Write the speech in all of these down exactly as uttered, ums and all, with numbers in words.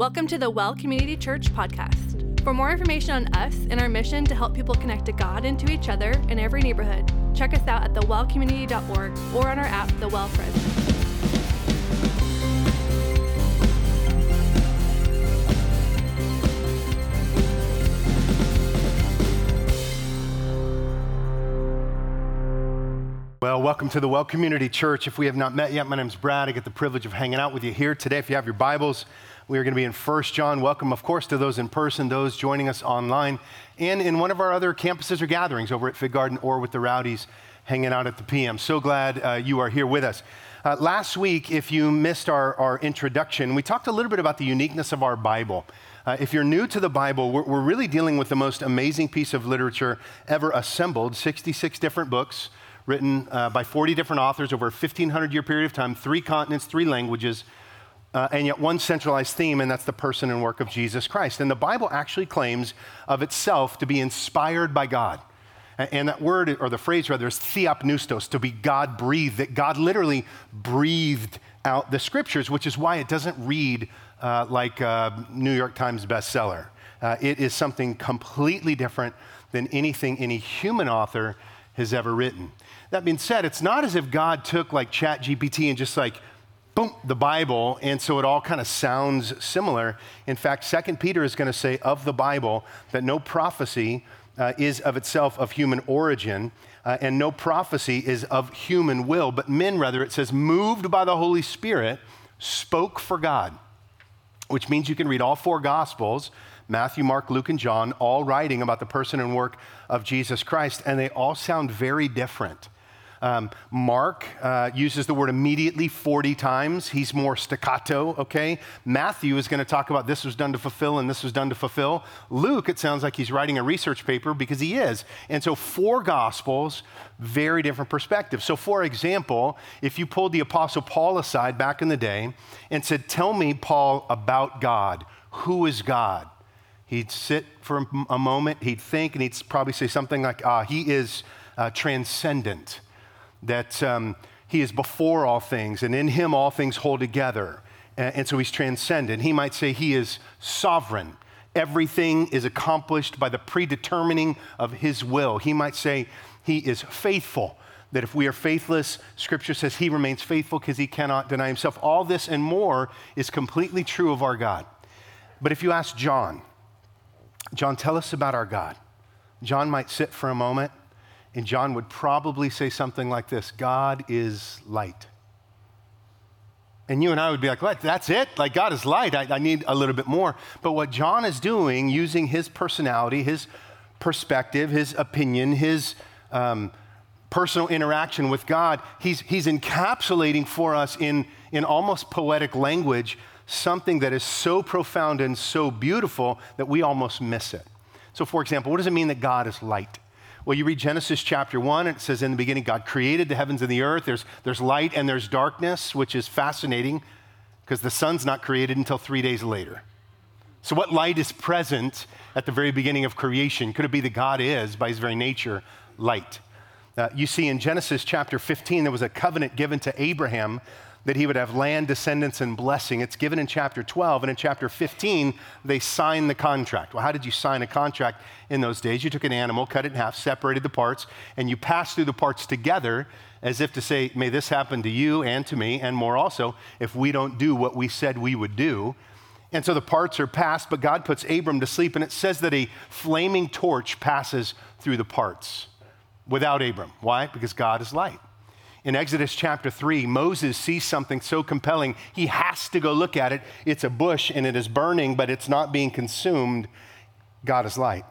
Welcome to the Well Community Church podcast. For more information on us and our mission to help people connect to God and to each other in every neighborhood, check us out at the well community dot org or on our app, The Well Friends. Well, welcome to the Well Community Church. If we have not met yet, my name is Brad. I get the privilege of hanging out with you here today. If you have your Bibles, we are going to be in First John. Welcome, of course, to those in person, those joining us online, and in one of our other campuses or gatherings over at Fig Garden or with the Rowdies hanging out at the P M. So glad uh, you are here with us. Uh, last week, if you missed our, our introduction, we talked a little bit about the uniqueness of our Bible. Uh, if you're new to the Bible, we're, we're really dealing with the most amazing piece of literature ever assembled, sixty-six different books, written uh, by forty different authors over a fifteen hundred year period of time, three continents, three languages, uh, and yet one centralized theme, and that's the person and work of Jesus Christ. And the Bible actually claims of itself to be inspired by God. And that word, or the phrase rather, is theopneustos, to be God-breathed, that God literally breathed out the scriptures, which is why it doesn't read uh, like a New York Times bestseller. Uh, it is something completely different than anything any human author has ever written. That being said, it's not as if God took like Chat G P T and just like, boom, the Bible, and so it all kind of sounds similar. In fact, Second Peter is going to say of the Bible that no prophecy uh, is of itself of human origin, uh, and no prophecy is of human will, but men, rather, it says, moved by the Holy Spirit, spoke for God, which means you can read all four Gospels, Matthew, Mark, Luke, and John, all writing about the person and work of Jesus Christ, and they all sound very different. Um, Mark uh, uses the word immediately forty times. He's more staccato, okay? Matthew is going to talk about this was done to fulfill and this was done to fulfill. Luke, it sounds like he's writing a research paper because he is. And so four Gospels, very different perspectives. So for example, if you pulled the Apostle Paul aside back in the day and said, tell me, Paul, about God. Who is God? He'd sit for a moment, he'd think, and he'd probably say something like, ah, he is uh, transcendent. That um, he is before all things, and in him all things hold together. And, and so he's transcendent. He might say he is sovereign. Everything is accomplished by the predetermining of his will. He might say he is faithful, that if we are faithless, Scripture says he remains faithful because he cannot deny himself. All this and more is completely true of our God. But if you ask John, John, tell us about our God. John might sit for a moment, and John would probably say something like this: God is light. And you and I would be like, what, that's it? Like, God is light, I, I need a little bit more. But what John is doing, using his personality, his perspective, his opinion, his um, personal interaction with God, he's, he's encapsulating for us in, in almost poetic language something that is so profound and so beautiful that we almost miss it. So for example, what does it mean that God is light? Well, you read Genesis chapter one, and it says in the beginning, God created the heavens and the earth. There's, there's light and there's darkness, which is fascinating because the sun's not created until three days later. So what light is present at the very beginning of creation? Could it be that God is, by his very nature, light? Uh, you see in Genesis chapter fifteen, there was a covenant given to Abraham that he would have land, descendants, and blessing. It's given in chapter twelve, and in chapter fifteen, they sign the contract. Well, how did you sign a contract in those days? You took an animal, cut it in half, separated the parts, and you passed through the parts together as if to say, may this happen to you and to me, and more also, if we don't do what we said we would do. And so the parts are passed, but God puts Abram to sleep, and it says that a flaming torch passes through the parts without Abram. Why? Because God is light. In Exodus chapter three, Moses sees something so compelling, he has to go look at it. It's a bush and it is burning, but it's not being consumed. God is light.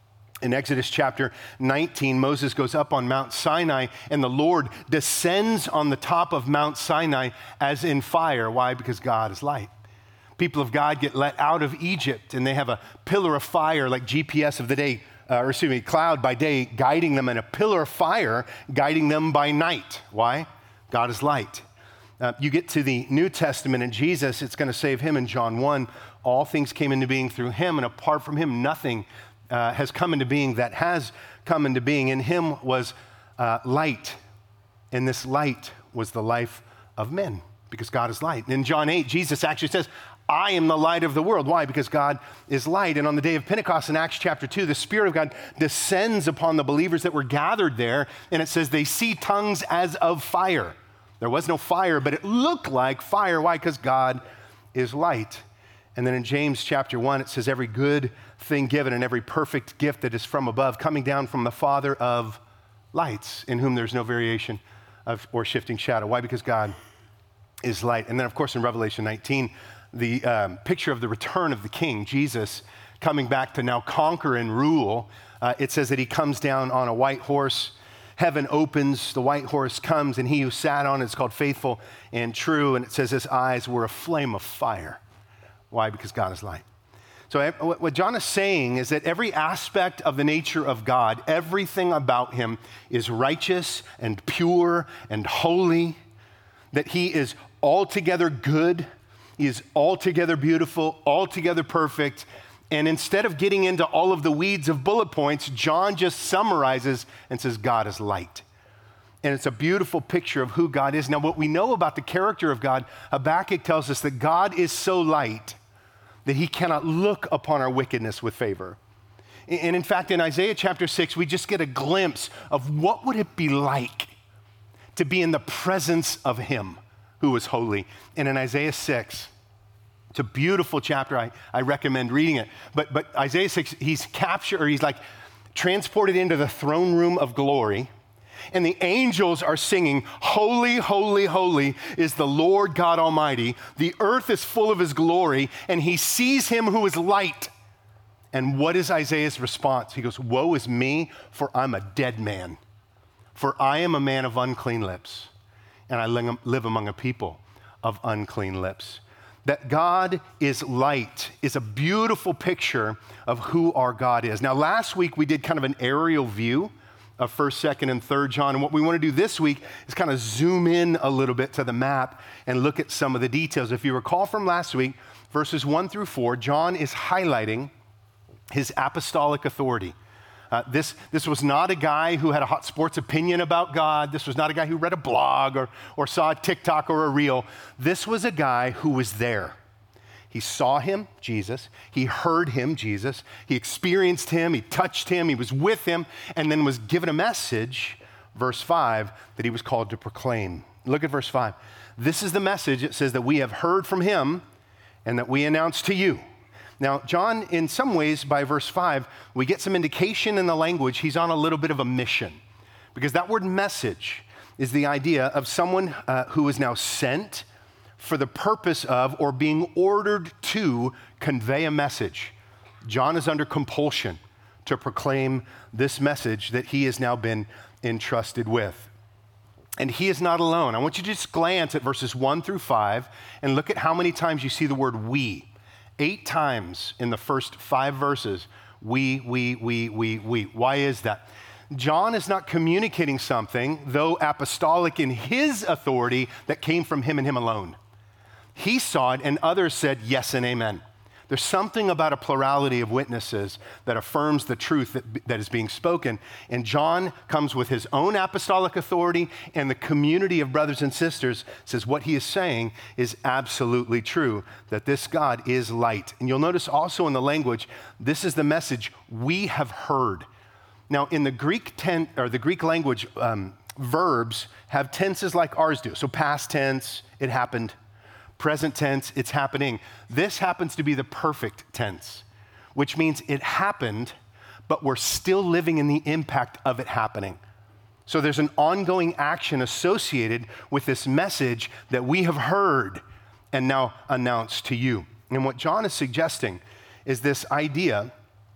In Exodus chapter nineteen, Moses goes up on Mount Sinai and the Lord descends on the top of Mount Sinai as in fire. Why? Because God is light. People of God get let out of Egypt and they have a pillar of fire like G P S of the day, Uh, or excuse me, cloud by day guiding them, and a pillar of fire guiding them by night. Why? God is light. Uh, you get to the New Testament and Jesus, it's going to say of him in John one, all things came into being through him, and apart from him, nothing uh, has come into being that has come into being. In him was uh, light, and this light was the life of men, because God is light. And in John eight, Jesus actually says, I am the light of the world. Why? Because God is light. And on the day of Pentecost in Acts chapter two, the Spirit of God descends upon the believers that were gathered there. And it says they see tongues as of fire. There was no fire, but it looked like fire. Why? Because God is light. And then in James chapter one, it says every good thing given and every perfect gift that is from above, coming down from the Father of lights, in whom there's no variation of, or shifting shadow. Why? Because God is light. And then, of course, in Revelation nineteen, the um, picture of the return of the King, Jesus, coming back to now conquer and rule. Uh, it says that he comes down on a white horse. Heaven opens, the white horse comes, and he who sat on it is called Faithful and True. And it says his eyes were a flame of fire. Why? Because God is light. So what John is saying is that every aspect of the nature of God, everything about him is righteous and pure and holy, that he is altogether good, he is altogether beautiful, altogether perfect. And instead of getting into all of the weeds of bullet points, John just summarizes and says, God is light. And it's a beautiful picture of who God is. Now, what we know about the character of God, Habakkuk tells us that God is so light that he cannot look upon our wickedness with favor. And in fact, in Isaiah chapter six, we just get a glimpse of what would it be like to be in the presence of him who is holy. And in Isaiah six, it's a beautiful chapter. I, I recommend reading it. But, but Isaiah six, he's captured, or he's like transported into the throne room of glory. And the angels are singing, holy, holy, holy is the Lord God Almighty. The earth is full of his glory, and he sees him who is light. And what is Isaiah's response? He goes, woe is me, for I'm a dead man. For I am a man of unclean lips, and I live among a people of unclean lips. That God is light is a beautiful picture of who our God is. Now, last week we did kind of an aerial view of first, second, and third John. And what we want to do this week is kind of zoom in a little bit to the map and look at some of the details. If you recall from last week, verses one through four, John is highlighting his apostolic authority. Uh, this, this was not a guy who had a hot sports opinion about God. This was not a guy who read a blog or, or saw a TikTok or a reel. This was a guy who was there. He saw him, Jesus. He heard him, Jesus. He experienced him. He touched him. He was with him, and then was given a message, verse five, that he was called to proclaim. Look at verse five. This is the message. It says that we have heard from him and that we announce to you. Now, John, in some ways, by verse five, we get some indication in the language he's on a little bit of a mission, because that word message is the idea of someone uh, who is now sent for the purpose of or being ordered to convey a message. John is under compulsion to proclaim this message that he has now been entrusted with. And he is not alone. I want you to just glance at verses one through five and look at how many times you see the word we. Eight times in the first five verses, we, we, we, we, we. Why is that? John is not communicating something, though apostolic in his authority, that came from him and him alone. He saw it, and others said yes and amen. There's something about a plurality of witnesses that affirms the truth that, that is being spoken. And John comes with his own apostolic authority, and the community of brothers and sisters says what he is saying is absolutely true, that this God is light. And you'll notice also in the language, this is the message we have heard. Now, in the Greek ten, or the Greek language, um, verbs have tenses like ours do. So past tense, it happened. Present tense, it's happening. This happens to be the perfect tense, which means it happened, but we're still living in the impact of it happening. So there's an ongoing action associated with this message that we have heard and now announced to you. And what John is suggesting is this idea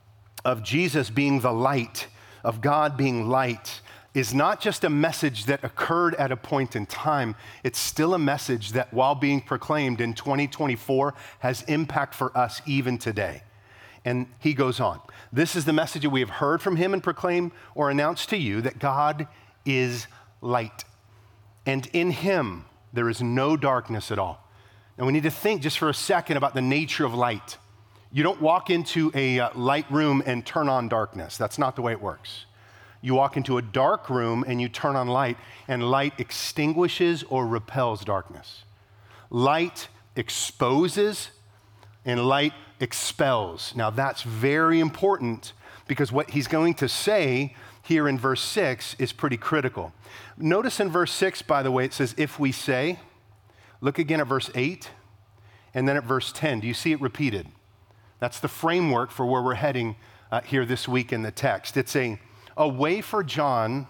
of Jesus being the light, of God being light, is not just a message that occurred at a point in time. It's still a message that, while being proclaimed in twenty twenty-four, has impact for us even today. And he goes on. This is the message that we have heard from him and proclaim or announce to you, that God is light. And in him, there is no darkness at all. And we need to think just for a second about the nature of light. You don't walk into a uh, light room and turn on darkness. That's not the way it works. You walk into a dark room and you turn on light, and light extinguishes or repels darkness. Light exposes and light expels. Now that's very important because what he's going to say here in verse six is pretty critical. Notice in verse six, by the way, it says, if we say. Look again at verse eight and then at verse ten. Do you see it repeated? That's the framework for where we're heading uh, here this week in the text. It's a, a way for John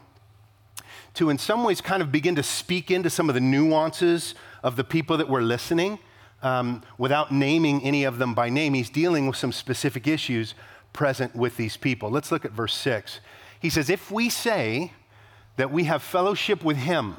to in some ways kind of begin to speak into some of the nuances of the people that were listening um, without naming any of them by name. He's dealing with some specific issues present with these people. Let's look at verse six. He says, if we say that we have fellowship with him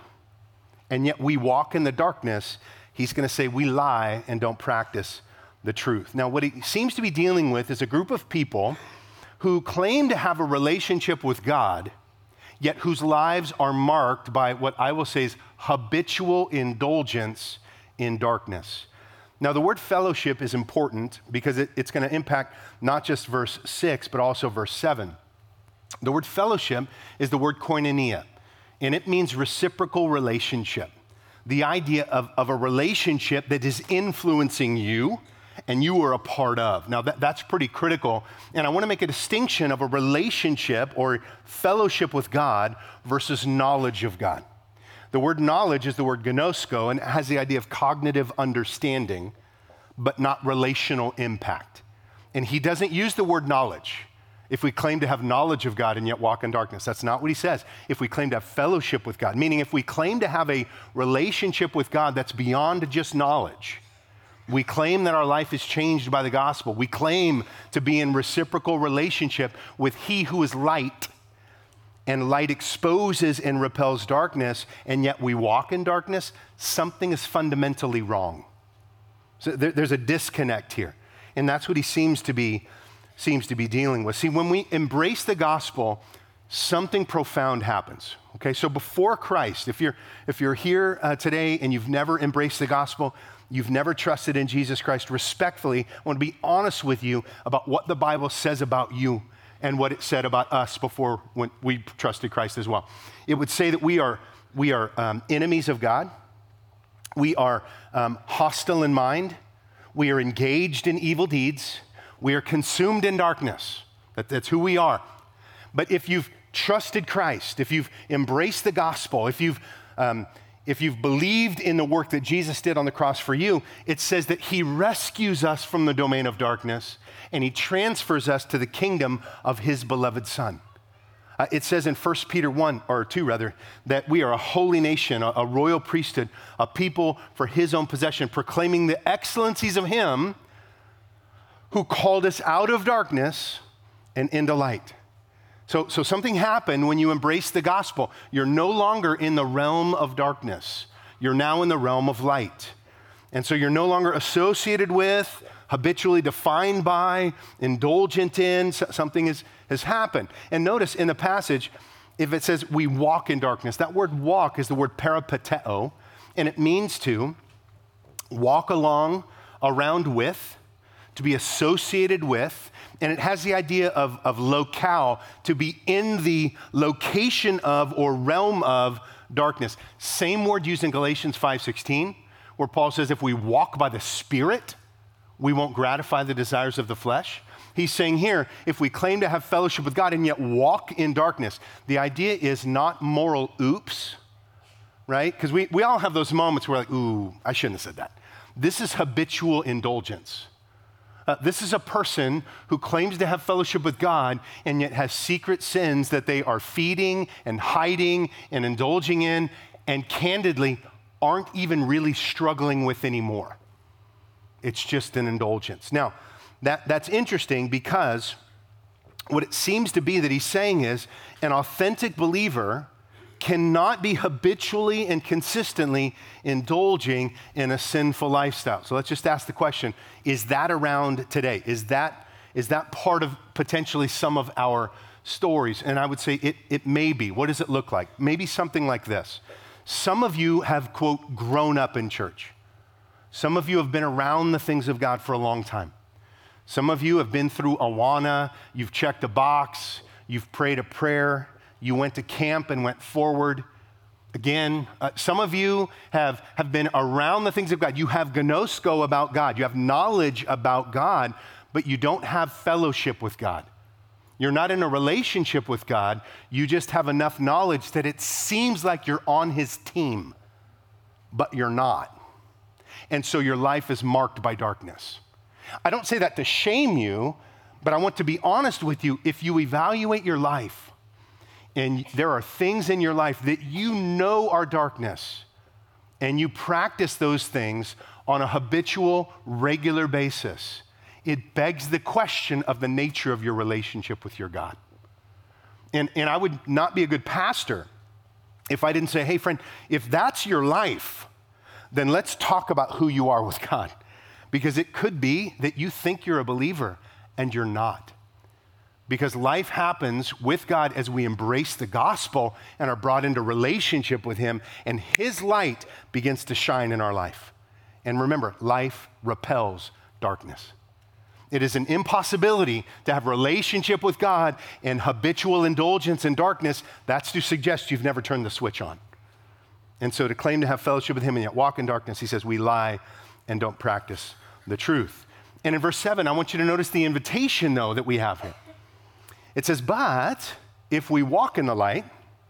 and yet we walk in the darkness, he's going to say we lie and don't practice the truth. Now, what he seems to be dealing with is a group of people who claim to have a relationship with God, yet whose lives are marked by what I will say is habitual indulgence in darkness. Now, the word fellowship is important because it, it's going to impact not just verse six, but also verse seven. The word fellowship is the word koinonia, and it means reciprocal relationship. The idea of, of a relationship that is influencing you and you are a part of. Now, that, that's pretty critical, and I want to make a distinction of a relationship or fellowship with God versus knowledge of God. The word knowledge is the word gnosko, and it has the idea of cognitive understanding, but not relational impact. And he doesn't use the word knowledge if we claim to have knowledge of God and yet walk in darkness. That's not what he says. If we claim to have fellowship with God, meaning if we claim to have a relationship with God that's beyond just knowledge, we claim that our life is changed by the gospel. We claim to be in reciprocal relationship with he who is light, and light exposes and repels darkness, and yet we walk in darkness, something is fundamentally wrong. So there, there's a disconnect here, and that's what he seems to be seems to be dealing with. See, when we embrace the gospel, something profound happens. Okay, so before Christ, if you're if you're here uh, today and you've never embraced the gospel, you've never trusted in Jesus Christ, respectfully, I want to be honest with you about what the Bible says about you and what it said about us before when we trusted Christ as well. It would say that we are we are um, enemies of God. We are um, hostile in mind. We are engaged in evil deeds. We are consumed in darkness. That, that's who we are. But if you've trusted Christ, if you've embraced the gospel, if you've um, if you've believed in the work that Jesus did on the cross for you, it says that he rescues us from the domain of darkness and he transfers us to the kingdom of his beloved Son. Uh, it says in First Peter one, or two rather, that we are a holy nation, a, a royal priesthood, a people for his own possession, proclaiming the excellencies of him who called us out of darkness and into light. So, so something happened when you embrace the gospel. You're no longer in the realm of darkness. You're now in the realm of light. And so you're no longer associated with, habitually defined by, indulgent in, something is, has happened. And notice in the passage, if it says we walk in darkness, that word walk is the word peripateo, and it means to walk along, around with, to be associated with, and it has the idea of, of locale, to be in the location of or realm of darkness. Same word used in Galatians five sixteen, where Paul says if we walk by the Spirit, we won't gratify the desires of the flesh. He's saying here, if we claim to have fellowship with God and yet walk in darkness, the idea is not moral oops, right? Because we, we all have those moments where we're like, ooh, I shouldn't have said that. This is habitual indulgence. Uh, this is a person who claims to have fellowship with God and yet has secret sins that they are feeding and hiding and indulging in and candidly aren't even really struggling with anymore. It's just an indulgence. Now, that, that's interesting because what it seems to be that he's saying is an authentic believer cannot be habitually and consistently indulging in a sinful lifestyle. So let's just ask the question, is that around today? Is that, is that part of potentially some of our stories? And I would say it, it may be. What does it look like? Maybe something like this. Some of you have, quote, grown up in church. Some of you have been around the things of God for a long time. Some of you have been through Awana, you've checked a box, you've prayed a prayer, you went to camp and went forward, Again, uh, some of you have, have been around the things of God. You have gnosko about God. You have knowledge about God, but you don't have fellowship with God. You're not in a relationship with God. You just have enough knowledge that it seems like you're on his team, but you're not. And so your life is marked by darkness. I don't say that to shame you, but I want to be honest with you. If you evaluate your life, and there are things in your life that you know are darkness, and you practice those things on a habitual, regular basis, it begs the question of the nature of your relationship with your God. And, and I would not be a good pastor if I didn't say, hey, friend, if that's your life, then let's talk about who you are with God. Because it could be that you think you're a believer and you're not. Because life happens with God as we embrace the gospel and are brought into relationship with him, and his light begins to shine in our life. And remember, life repels darkness. It is an impossibility to have relationship with God and habitual indulgence in darkness. That's to suggest you've never turned the switch on. And so to claim to have fellowship with him and yet walk in darkness, he says, we lie and don't practice the truth. And in verse seven, I want you to notice the invitation, though, that we have here. It says, but if we walk in the light,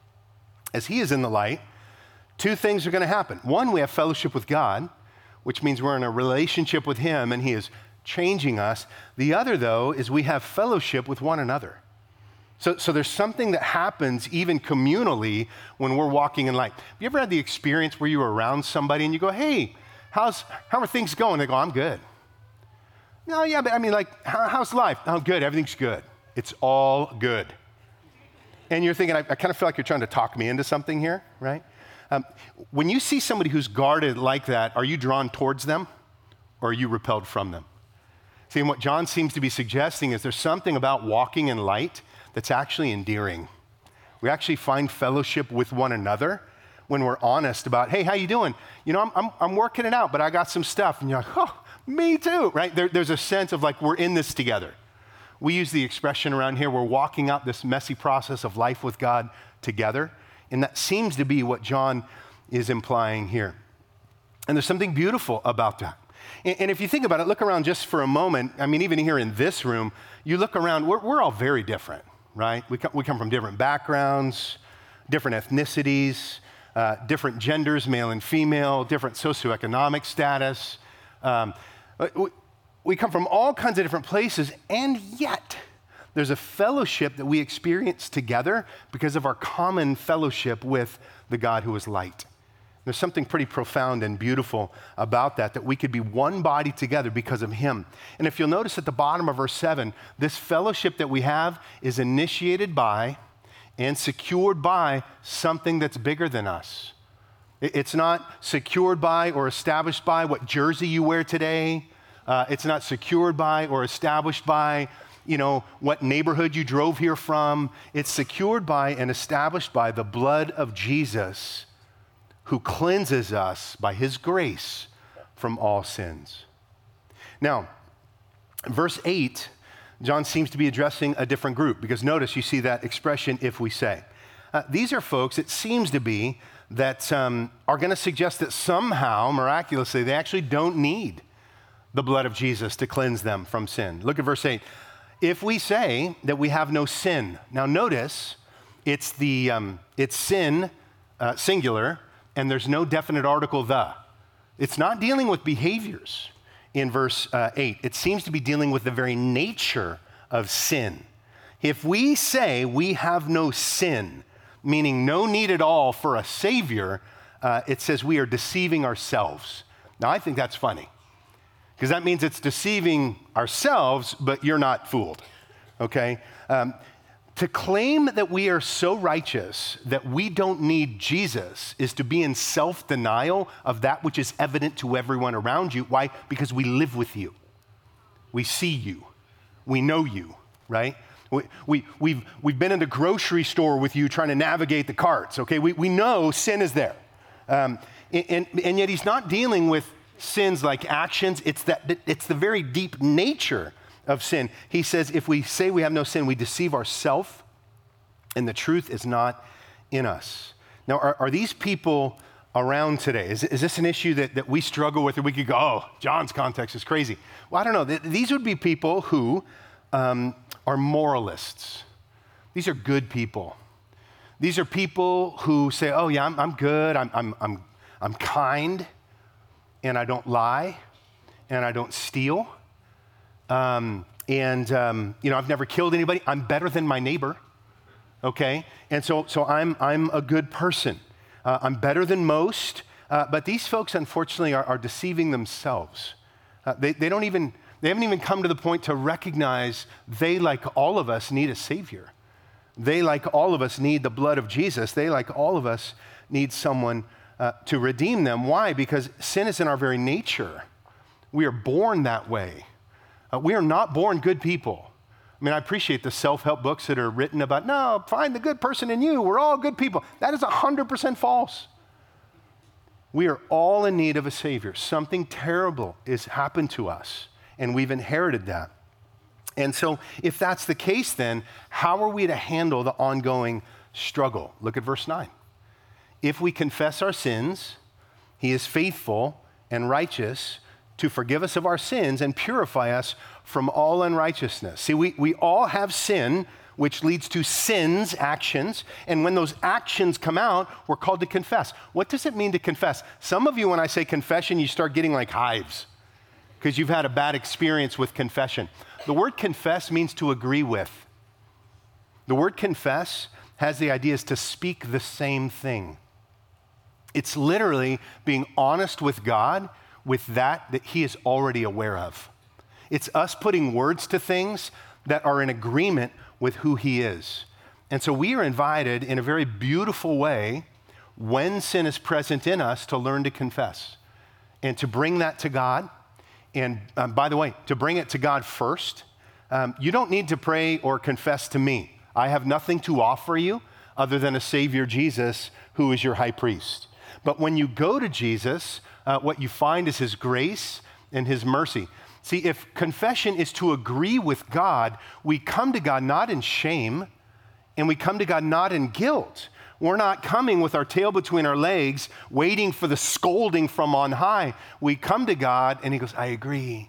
as he is in the light, two things are going to happen. One, we have fellowship with God, which means we're in a relationship with him and he is changing us. The other, though, is we have fellowship with one another. So, so there's something that happens even communally when we're walking in light. Have you ever had the experience where you were around somebody and you go, hey, how's, how are things going? They go, I'm good. No, yeah, but I mean, like, how, how's life? Oh, good, everything's good. It's all good. And you're thinking, I, I kind of feel like you're trying to talk me into something here, right? Um, when you see somebody who's guarded like that, are you drawn towards them or are you repelled from them? See, and what John seems to be suggesting is there's something about walking in light that's actually endearing. We actually find fellowship with one another when we're honest about, hey, how you doing? You know, I'm, I'm, I'm working it out, but I got some stuff. And you're like, oh, me too, right? There, there's a sense of like, we're in this together. We use the expression around here, we're walking out this messy process of life with God together. And that seems to be what John is implying here. And there's something beautiful about that. And, and if you think about it, look around just for a moment. I mean, even here in this room, you look around, we're, we're all very different, right? We come, we come from different backgrounds, different ethnicities, uh, different genders, male and female, different socioeconomic status. Um, we, We come from all kinds of different places, and yet there's a fellowship that we experience together because of our common fellowship with the God who is light. There's something pretty profound and beautiful about that, that we could be one body together because of him. And if you'll notice at the bottom of verse seven, this fellowship that we have is initiated by and secured by something that's bigger than us. It's not secured by or established by what jersey you wear today. Uh, it's not secured by or established by, you know, what neighborhood you drove here from. It's secured by and established by the blood of Jesus, who cleanses us by his grace from all sins. Now, verse eight, John seems to be addressing a different group, because notice you see that expression, if we say. Uh, these are folks, it seems to be, that um, are going to suggest that somehow, miraculously, they actually don't need the blood of Jesus to cleanse them from sin. Look at verse eight. If we say that we have no sin. Now notice, it's the um, it's sin, uh, singular, and there's no definite article, the. It's not dealing with behaviors in verse uh, eight. It seems to be dealing with the very nature of sin. If we say we have no sin, meaning no need at all for a savior, uh, it says we are deceiving ourselves. Now I think that's funny, because that means it's deceiving ourselves, but you're not fooled, okay? Um, to claim that we are so righteous that we don't need Jesus is to be in self-denial of that which is evident to everyone around you. Why? Because we live with you. We see you. We know you, right? We, we, we've, we've been in the grocery store with you trying to navigate the carts, okay? We, we know sin is there. Um, and, and yet he's not dealing with sins like actions. It's that it's the very deep nature of sin. He says, if we say we have no sin, we deceive ourselves, and the truth is not in us. Now, are, are these people around today? Is, is this an issue that, that we struggle with, or we could go, oh, John's context is crazy? Well, I don't know. These would be people who um, are moralists. These are good people. These are people who say, oh, yeah, I'm, I'm good, I'm, I'm, I'm, I'm kind, and I don't lie, and I don't steal. Um, and, um, you know, I've never killed anybody. I'm better than my neighbor, okay? And so, so I'm, I'm a good person. Uh, I'm better than most, uh, but these folks, unfortunately, are, are deceiving themselves. Uh, they, they don't even, they haven't even come to the point to recognize they, like all of us, need a Savior. They, like all of us, need the blood of Jesus. They, like all of us, need someone uh, to redeem them. Why? Because sin is in our very nature. We are born that way. Uh, we are not born good people. I mean, I appreciate the self-help books that are written about, no, find the good person in you. We're all good people. That is one hundred percent false. We are all in need of a Savior. Something terrible has happened to us, and we've inherited that. And so if that's the case, then how are we to handle the ongoing struggle? Look at verse nine. If we confess our sins, he is faithful and righteous to forgive us of our sins and purify us from all unrighteousness. See, we, we all have sin, which leads to sins, actions, and when those actions come out, we're called to confess. What does it mean to confess? Some of you, when I say confession, you start getting like hives because you've had a bad experience with confession. The word confess means to agree with. The word confess has the idea is to speak the same thing. It's literally being honest with God with that that he is already aware of. It's us putting words to things that are in agreement with who he is. And so we are invited in a very beautiful way when sin is present in us to learn to confess and to bring that to God. And um, by the way, to bring it to God first. Um, you don't need to pray or confess to me. I have nothing to offer you other than a Savior, Jesus, who is your high priest. But when you go to Jesus, uh, what you find is his grace and his mercy. See, if confession is to agree with God, we come to God not in shame, and we come to God not in guilt. We're not coming with our tail between our legs, waiting for the scolding from on high. We come to God, and he goes, I agree.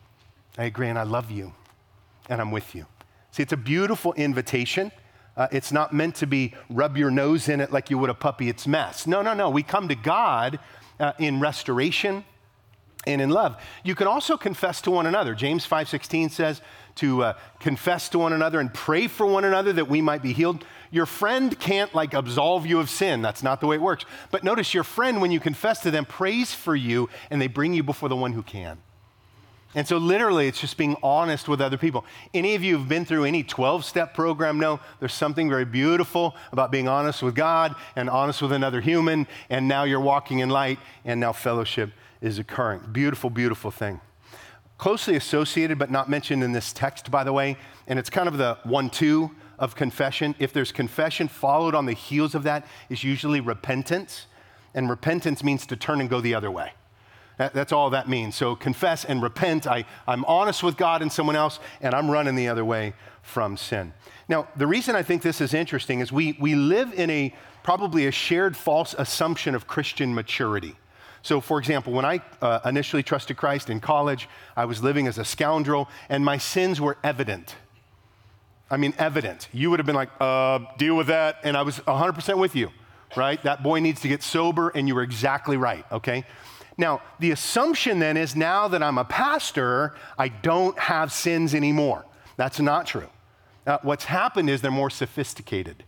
I agree, and I love you, and I'm with you. See, it's a beautiful invitation. Uh, it's not meant to be rub your nose in it like you would a puppy, it's mess. No, no, no. We come to God uh, in restoration and in love. You can also confess to one another. James five sixteen says to uh, confess to one another and pray for one another that we might be healed. Your friend can't like absolve you of sin. That's not the way it works. But notice your friend, when you confess to them, prays for you and they bring you before the one who can. And so literally, it's just being honest with other people. Any of you who've been through any twelve-step program know there's something very beautiful about being honest with God and honest with another human, and now you're walking in light, and now fellowship is occurring. Beautiful, beautiful thing. Closely associated, but not mentioned in this text, by the way, and it's kind of the one-two of confession. If there's confession, followed on the heels of that is usually repentance, and repentance means to turn and go the other way. That, that's all that means. So confess and repent. I, I'm honest with God and someone else, and I'm running the other way from sin. Now, the reason I think this is interesting is we, we live in a probably a shared false assumption of Christian maturity. So, for example, when I uh, initially trusted Christ in college, I was living as a scoundrel, and my sins were evident. I mean, evident. You would have been like, uh, deal with that, and I was one hundred percent with you, right? That boy needs to get sober, and you were exactly right, okay? Now, the assumption then is now that I'm a pastor, I don't have sins anymore. That's not true. Uh, what's happened is they're more sophisticated.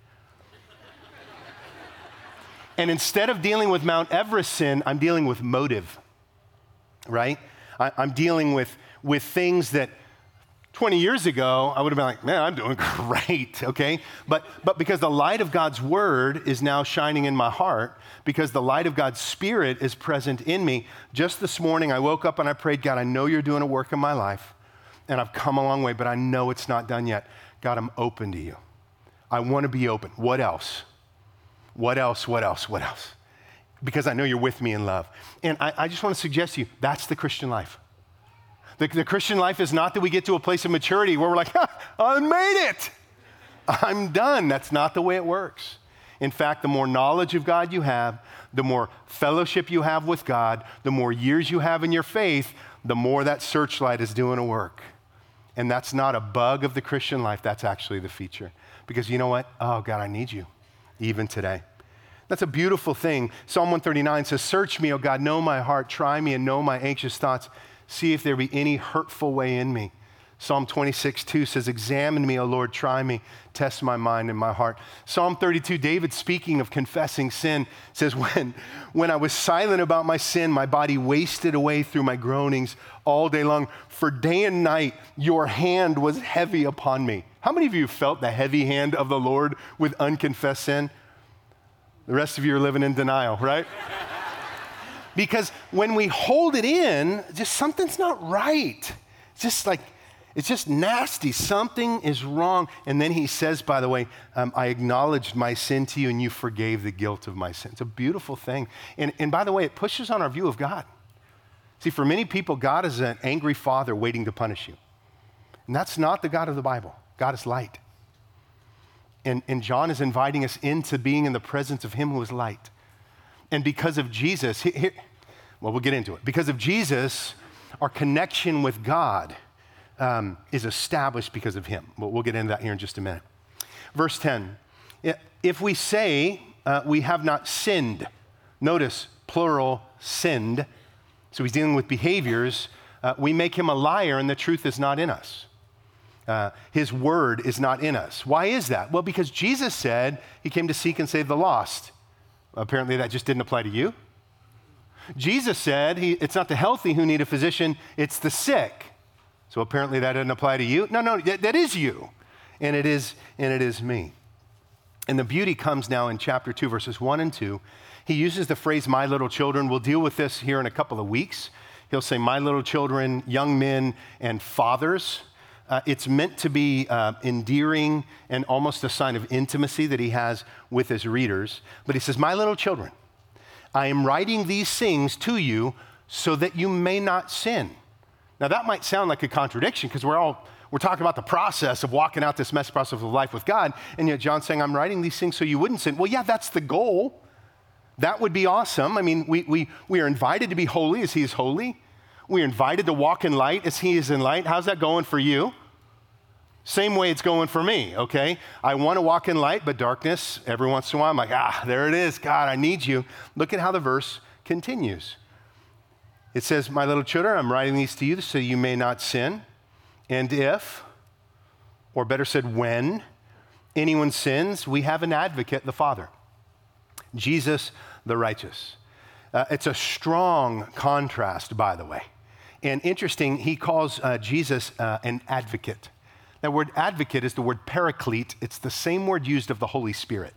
And instead of dealing with Mount Everest sin, I'm dealing with motive, right? I, I'm dealing with, with things that twenty years ago, I would have been like, man, I'm doing great, okay? But, but because the light of God's word is now shining in my heart, because the light of God's Spirit is present in me, just this morning I woke up and I prayed, God, I know you're doing a work in my life, and I've come a long way, but I know it's not done yet. God, I'm open to you. I want to be open. What else? What else? What else? What else? Because I know you're with me in love. And I, I just want to suggest to you, that's the Christian life. The, the Christian life is not that we get to a place of maturity where we're like, I made it. I'm done. That's not the way it works. In fact, the more knowledge of God you have, the more fellowship you have with God, the more years you have in your faith, the more that searchlight is doing a work. And that's not a bug of the Christian life, that's actually the feature. Because you know what? Oh, God, I need you, even today. That's a beautiful thing. Psalm one thirty-nine says, search me, O God, know my heart, try me and know my anxious thoughts. See if there be any hurtful way in me. Psalm twenty-six two says, examine me, O Lord, try me, test my mind and my heart. Psalm thirty-two, David, speaking of confessing sin, says, when, when I was silent about my sin, my body wasted away through my groanings all day long. For day and night, your hand was heavy upon me. How many of you felt the heavy hand of the Lord with unconfessed sin? The rest of you are living in denial, right? Because when we hold it in, just something's not right. It's just like, it's just nasty. Something is wrong. And then he says, by the way, um, I acknowledged my sin to you and you forgave the guilt of my sin. It's a beautiful thing. And, and by the way, it pushes on our view of God. See, for many people, God is an angry father waiting to punish you. And that's not the God of the Bible. God is light. And, and John is inviting us into being in the presence of him who is light. And because of Jesus, he, he, well, we'll get into it. Because of Jesus, our connection with God um, is established because of him. We'll, we'll get into that here in just a minute. Verse ten, if we say uh, we have not sinned, notice plural, sinned, so he's dealing with behaviors, uh, we make him a liar and the truth is not in us. Uh, his word is not in us. Why is that? Well, because Jesus said he came to seek and save the lost. Apparently that just didn't apply to you. Jesus said he, it's not the healthy who need a physician, it's the sick. So apparently that doesn't apply to you. No, no, that, that is you. And it is, and it is me. And the beauty comes now in chapter two, verses one and two. He uses the phrase, my little children. We'll deal with this here in a couple of weeks. He'll say, my little children, young men, and fathers. Uh, it's meant to be uh, endearing and almost a sign of intimacy that he has with his readers. But he says, my little children, I am writing these things to you so that you may not sin. Now that might sound like a contradiction because we're all, we're talking about the process of walking out this messy process of life with God. And yet John's saying, I'm writing these things so you wouldn't sin. Well, yeah, that's the goal. That would be awesome. I mean, we, we, we are invited to be holy as he is holy. We are invited to walk in light as he is in light. How's that going for you? Same way it's going for me, okay? I want to walk in light, but darkness, every once in a while, I'm like, ah, there it is. God, I need you. Look at how the verse continues. It says, my little children, I'm writing these to you so you may not sin. And if, or better said, when anyone sins, we have an advocate, the Father, Jesus the righteous. Uh, it's a strong contrast, by the way. And interesting, he calls uh, Jesus uh, an advocate. That word advocate is the word paraclete. It's the same word used of the Holy Spirit.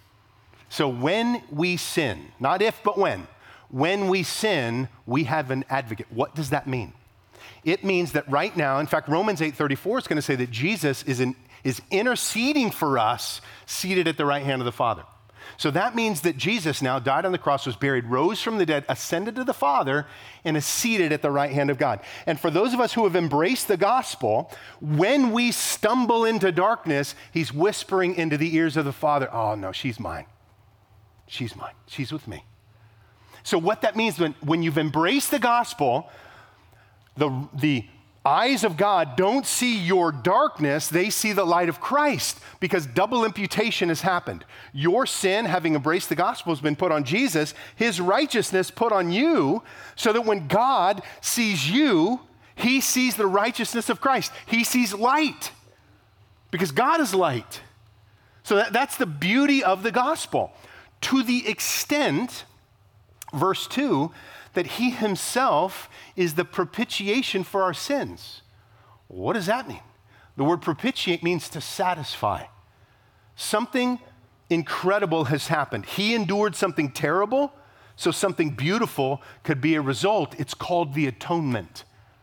So when we sin, not if, but when, when we sin, we have an advocate. What does that mean? It means that right now, in fact, Romans eight thirty-four is going to say that Jesus is, in, is interceding for us, seated at the right hand of the Father. So that means that Jesus now died on the cross, was buried, rose from the dead, ascended to the Father, and is seated at the right hand of God. And for those of us who have embraced the gospel, when we stumble into darkness, he's whispering into the ears of the Father, oh no, she's mine. She's mine. She's with me. So what that means when, when you've embraced the gospel, the, the eyes of God don't see your darkness, they see the light of Christ, because double imputation has happened. Your sin, having embraced the gospel, has been put on Jesus, his righteousness put on you, so that when God sees you, he sees the righteousness of Christ. He sees light, because God is light. So that, that's the beauty of the gospel. To the extent, verse two, that he himself is the propitiation for our sins. What does that mean? The word propitiate means to satisfy. Something incredible has happened. He endured something terrible, so something beautiful could be a result. It's called the atonement.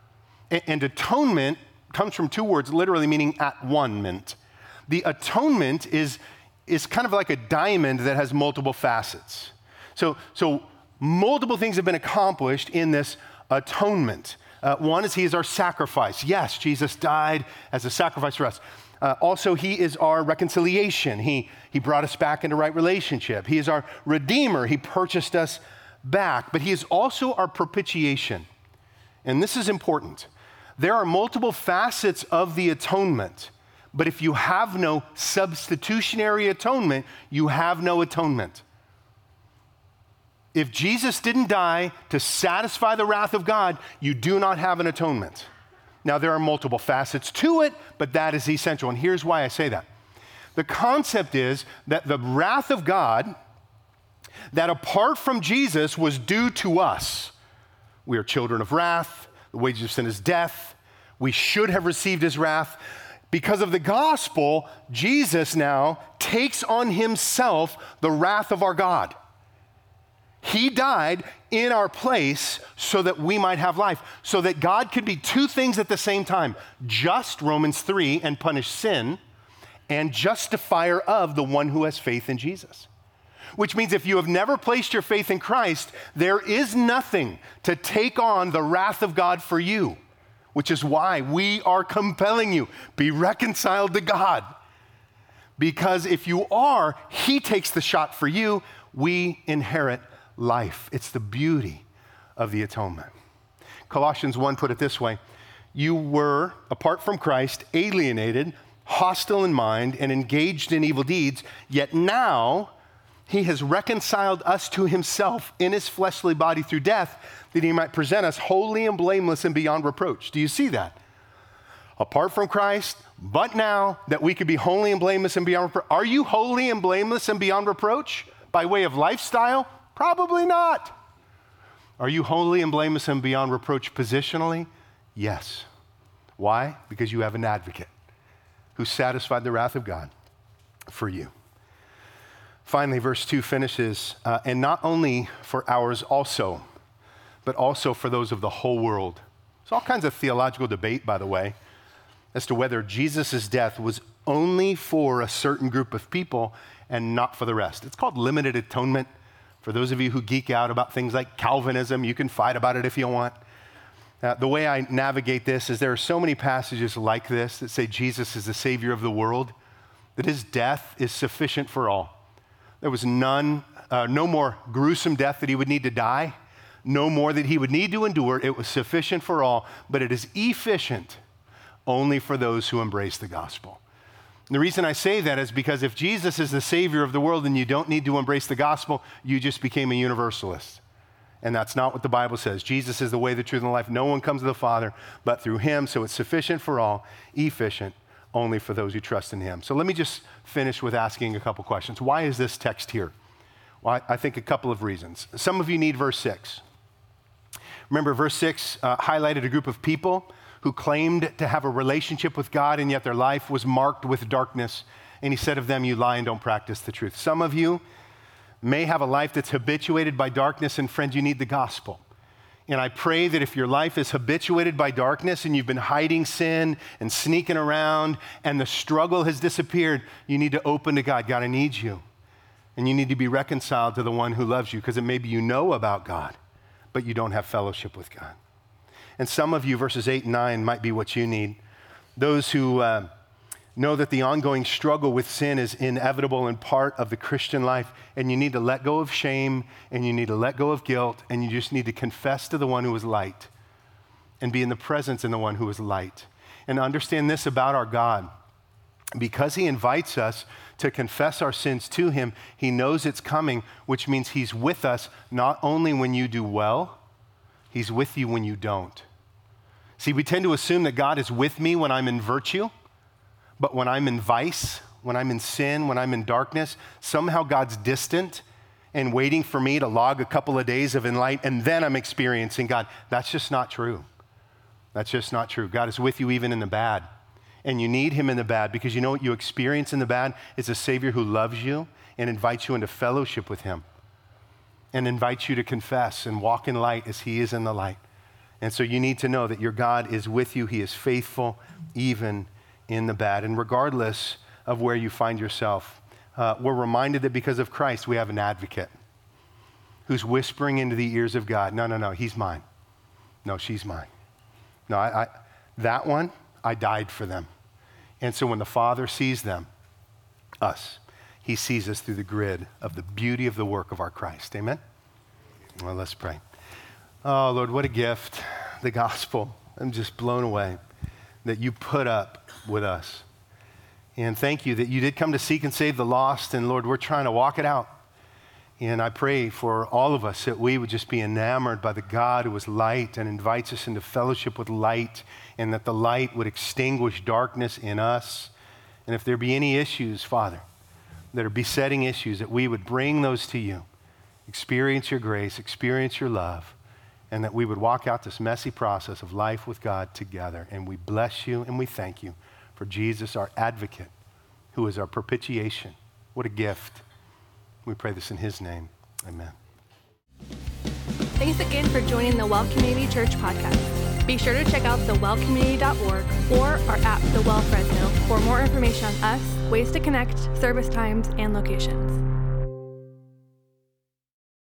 And atonement comes from two words, literally meaning at one-ment. The atonement is, is kind of like a diamond that has multiple facets. So, so multiple things have been accomplished in this atonement. Uh, one is he is our sacrifice. Yes, Jesus died as a sacrifice for us. Uh, also, he is our reconciliation. He, he brought us back into right relationship. He is our redeemer. He purchased us back. But he is also our propitiation. And this is important. There are multiple facets of the atonement. But if you have no substitutionary atonement, you have no atonement. If Jesus didn't die to satisfy the wrath of God, you do not have an atonement. Now, there are multiple facets to it, but that is essential. And here's why I say that. The concept is that the wrath of God, that apart from Jesus was due to us. We are children of wrath. The wages of sin is death. We should have received his wrath. Because of the gospel, Jesus now takes on himself the wrath of our God. He died in our place so that we might have life, so that God could be two things at the same time: just, Romans three, and punish sin, and justifier of the one who has faith in Jesus. Which means if you have never placed your faith in Christ, there is nothing to take on the wrath of God for you, which is why we are compelling you, be reconciled to God. Because if you are, he takes the shot for you. We inherit life. It's the beauty of the atonement. Colossians one put it this way: you were, apart from Christ, alienated, hostile in mind, and engaged in evil deeds, yet now he has reconciled us to himself in his fleshly body through death, that he might present us holy and blameless and beyond reproach. Do you see that? Apart from Christ, but now that we could be holy and blameless and beyond reproach. Are you holy and blameless and beyond reproach by way of lifestyle? Probably not. Are you holy and blameless and beyond reproach positionally? Yes. Why? Because you have an advocate who satisfied the wrath of God for you. Finally, verse two finishes, uh, and not only for ours also, but also for those of the whole world. There's all kinds of theological debate, by the way, as to whether Jesus' death was only for a certain group of people and not for the rest. It's called limited atonement. For those of you who geek out about things like Calvinism, you can fight about it if you want. Uh, the way I navigate this is there are so many passages like this that say Jesus is the Savior of the world, that his death is sufficient for all. There was none, uh, no more gruesome death that he would need to die, no more that he would need to endure. It was sufficient for all, but it is efficient only for those who embrace the gospel. And the reason I say that is because if Jesus is the Savior of the world and you don't need to embrace the gospel, you just became a universalist. And that's not what the Bible says. Jesus is the way, the truth, and the life. No one comes to the Father but through him. So it's sufficient for all, efficient only for those who trust in him. So let me just finish with asking a couple questions. Why is this text here? Well, I think a couple of reasons. Some of you need verse six. Remember, verse six uh, highlighted a group of people who claimed to have a relationship with God, and yet their life was marked with darkness. And he said of them, you lie and don't practice the truth. Some of you may have a life that's habituated by darkness, and friends, you need the gospel. And I pray that if your life is habituated by darkness and you've been hiding sin and sneaking around and the struggle has disappeared, you need to open to God. God, I need you. And you need to be reconciled to the one who loves you, because it may be you know about God, but you don't have fellowship with God. And some of you, verses eight and nine might be what you need. Those who uh, know that the ongoing struggle with sin is inevitable and part of the Christian life, and you need to let go of shame, and you need to let go of guilt, and you just need to confess to the one who is light and be in the presence of the one who is light. And understand this about our God. Because he invites us to confess our sins to him, he knows it's coming, which means he's with us not only when you do well, he's with you when you don't. See, we tend to assume that God is with me when I'm in virtue, but when I'm in vice, when I'm in sin, when I'm in darkness, somehow God's distant and waiting for me to log a couple of days of enlightenment, and then I'm experiencing God. That's just not true. That's just not true. God is with you even in the bad. And you need him in the bad, because you know what you experience in the bad is a Savior who loves you and invites you into fellowship with him and invites you to confess and walk in light as he is in the light. And so you need to know that your God is with you. He is faithful even in the bad. And regardless of where you find yourself, uh, we're reminded that because of Christ, we have an advocate who's whispering into the ears of God, no, no, no, he's mine. No, she's mine. No, I, I, that one, I died for them. And so when the Father sees them, us, he sees us through the grid of the beauty of the work of our Christ. Amen? Well, let's pray. Oh, Lord, what a gift, the gospel. I'm just blown away that you put up with us. And thank you that you did come to seek and save the lost. And Lord, we're trying to walk it out. And I pray for all of us that we would just be enamored by the God who is light and invites us into fellowship with light, and that the light would extinguish darkness in us. And if there be any issues, Father, that are besetting issues, that we would bring those to you, experience your grace, experience your love, and that we would walk out this messy process of life with God together. And we bless you and we thank you for Jesus, our advocate, who is our propitiation. What a gift. We pray this in his name. Amen. Thanks again for joining the Well Community Church podcast. Be sure to check out the well community dot org or our app, The Well Fresno, for more information on us, ways to connect, service times, and locations.